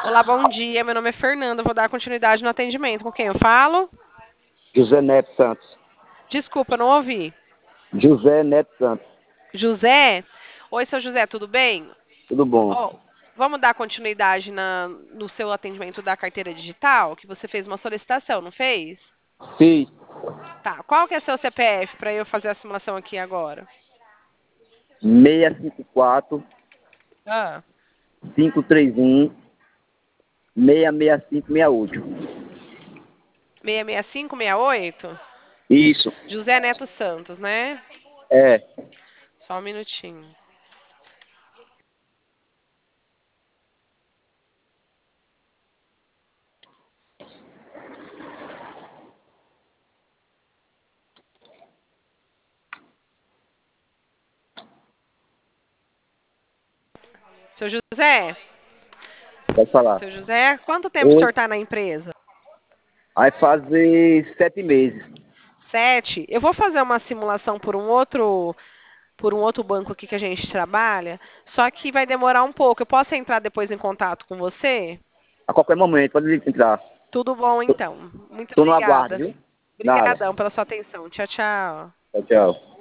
Olá, bom dia. Meu nome é Fernanda. Vou dar continuidade no atendimento. Com quem eu falo? José Neto Santos. Desculpa, não ouvi. José Neto Santos. José? Oi, seu José, tudo bem? Tudo bom? Ó, vamos dar continuidade no seu atendimento da carteira digital, que você fez uma solicitação, não fez? Fiz. Tá. Qual que é seu CPF para eu fazer a simulação aqui agora? 654 Ah. 531 66568. 66568? Isso. José Neto Santos, né? É. Só um minutinho. Seu José? Pode falar. Seu José, quanto tempo o Oi. senhor está na empresa? Vai fazer 7 meses. 7. Eu vou fazer uma simulação por um outro banco aqui que a gente trabalha, só que vai demorar um pouco. Eu posso entrar depois em contato com você? A qualquer momento, pode entrar. Tudo bom, Tô, então. Muito tô no aguardo, obrigada. viu? Nada. Obrigadão pela sua atenção. Tchau, tchau. Tchau, tchau.